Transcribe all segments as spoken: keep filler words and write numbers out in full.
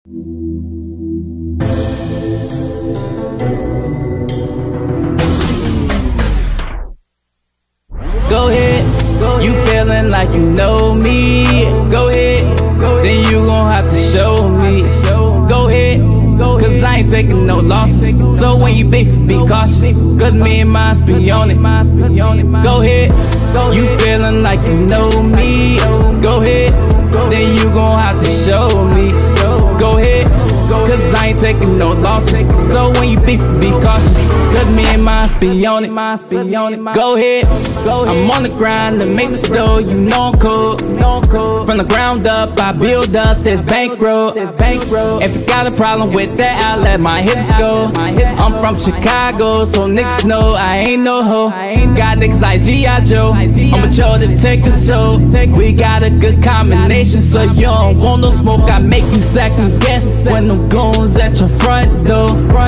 Go ahead, you feeling like you know me. Go ahead, then you gon' have to show me. Go ahead, cause I ain't taking no losses. So when you beef, be cautious, cause me and mine be on it. Go ahead, you feeling like you know me. Go ahead, then you gon' have to show me. Go ahead, cause I ain't taking no losses. So when you beef, be cautious, cause me and mine be on it. Go ahead, I'm on the grind to make the dough, you know I'm cool. From the ground up, I build up this bankroll. If you got a problem with that, I'll let my hips go. I'm from Chicago, so niggas know I ain't no hoe. Got niggas like G I Joe, I'm a Joe to take a soul. We got a good combination, so you don't want no smoke. I make you second guess when them goons at your front door,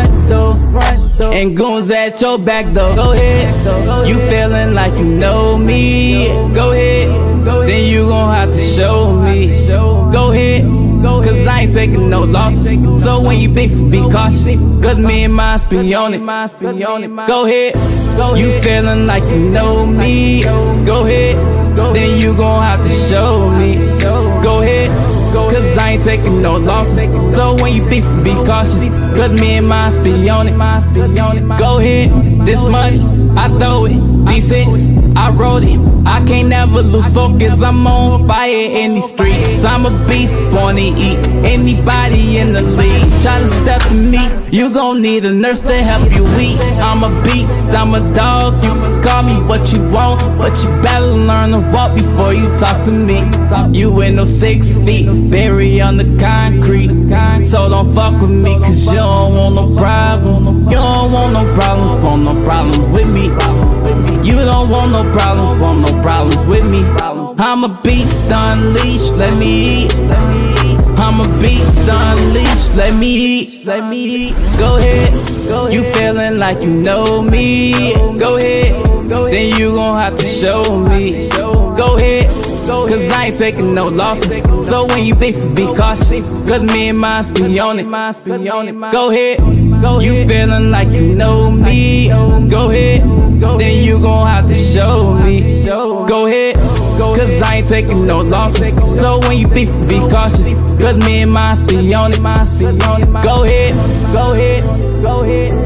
and goons at your back door. Go ahead, you feeling like you know me. Go ahead, then you gon' have to show me. Go ahead, cause I ain't taking no losses. So when you beef, be cautious, cause me and mine be on it. Go ahead, you feeling like you know me. Go ahead, then you gon' have to show me. Go ahead, cause I ain't taking no losses. So when you beef, be cautious, cause me and mine be on it. Go ahead, this money, I throw it. These hits, I wrote it. I can't never lose focus, I'm on fire in these streets. I'm a beast, born to eat anybody in the league. Try to step to me, you gon' need a nurse to help you eat. I'm a beast, I'm a dog, you can call me what you want, but you better learn to walk before you talk to me. You ain't no six feet, bury on the concrete. So don't fuck with me, cause you don't want no problem. You don't want no problems, want no problems with me. You don't want no problems, want no problems with me. I'm a beast unleashed, let me eat. I'm a beast unleashed, let me eat. Go ahead, you feeling like you know me. Go ahead, then you gon' have to show me. Go ahead, cause I ain't taking no losses. So when you beef, be cautious, cause me and mine be on it. Go ahead, you feeling like you know me. Go ahead, then you gon' have to show me. Go ahead, cause I ain't taking no losses. So when you beef, be cautious, cause me and mine be on it. Go ahead, go ahead, go ahead.